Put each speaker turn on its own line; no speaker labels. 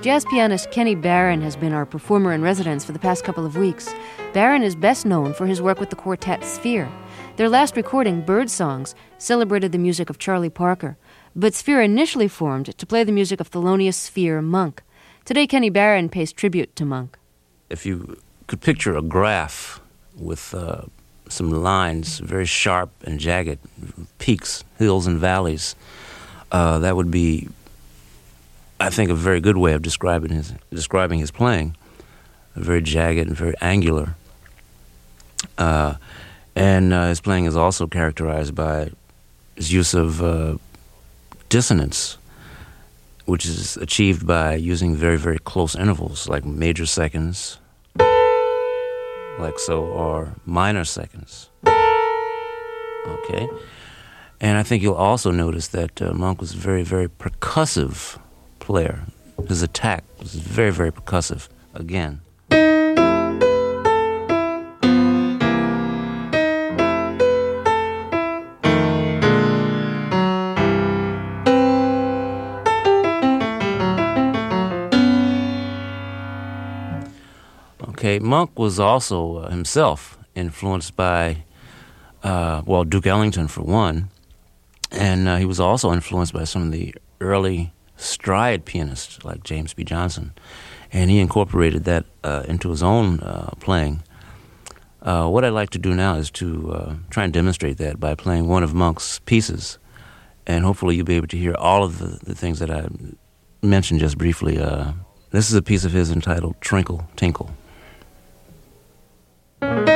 Jazz pianist Kenny Barron has been our performer in residence for the past couple of weeks. Barron is best known for his work with the quartet Sphere. Their last recording, Bird Songs, celebrated the music of Charlie Parker, but Sphere initially formed to play the music of Thelonious Sphere Monk. Today, Kenny Barron pays tribute to Monk.
If you could picture a graph with some lines, very sharp and jagged, peaks, hills and valleys, that would be, I think, a very good way of describing his playing. Very jagged and very angular. And his playing is also characterized by his use of dissonance, which is achieved by using very, very close intervals, like major seconds, like so, or minor seconds. Okay? And I think you'll also notice that Monk was a very, very percussive player. His attack was very, very percussive, again. Okay, Monk was also himself influenced by, Duke Ellington for one, and he was also influenced by some of the early stride pianists like James B. Johnson, and he incorporated that into his own playing. What I'd like to do now is to try and demonstrate that by playing one of Monk's pieces, and hopefully you'll be able to hear all of the things that I mentioned just briefly. This is a piece of his entitled Trinkle Tinkle.